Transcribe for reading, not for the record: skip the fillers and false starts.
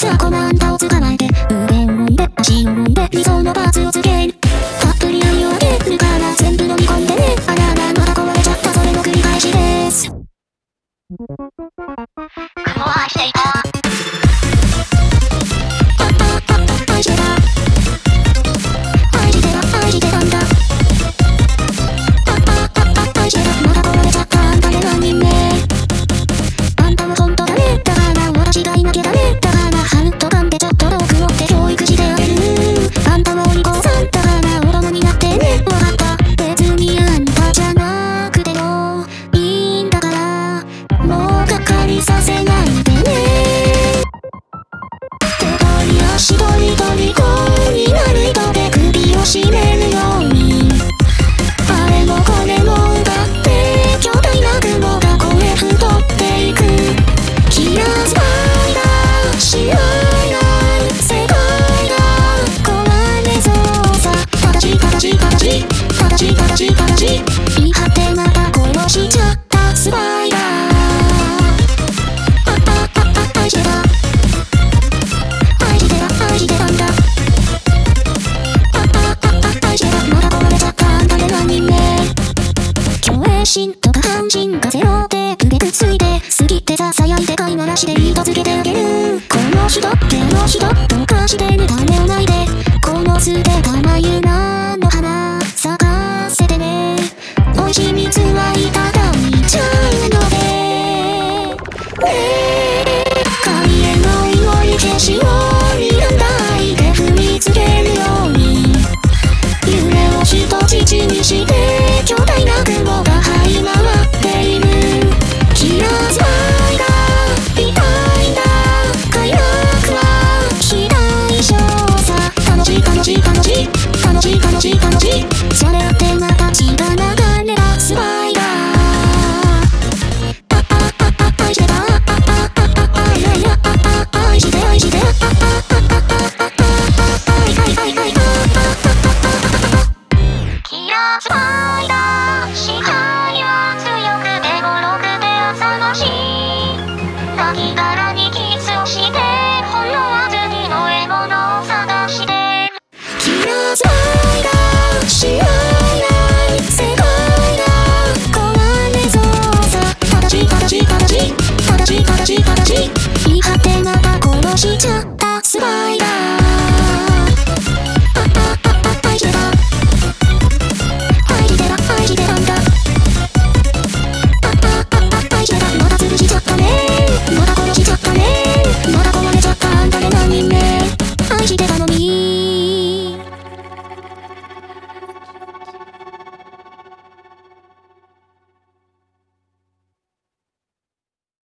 さあこのあんたを捕まえて腕を置いて足を置いて理想のパーツをつける。たっぷり愛をあげるから全部飲み込んでね。あららまた壊れちゃった、それの繰り返しです。 雲は愛していた。 愛してた愛してたんだ。愛してたまた壊れちゃったあんたで何人目。あんたは本当だね。だから私がいなきゃダメ。だからハルトガンでちょっとロークをって教育してあげる。あんたはお利口さんだから大人になってね。わかった。別にあんたじゃなくてもいいんだから、もうがかりさせないでね。手取り足取り取りこになる糸で首を絞めるように、あれもこれも奪って巨大な雲が声太っていく。気がつかいだ知らない世界が壊れそうさ。形言い張ってまた殺しちゃったスパイダー。愛してた愛してたんだ。愛してたまた壊れちゃったあんたで何人目。虚栄心とか肝心がゼロで腕くっついて好きって囁いて飼いならして糸つけてあげる。この人ってあの人どうかしてね。種をまいてこの巣で玉湯菜の花咲かせてね。美味しい蜜はいた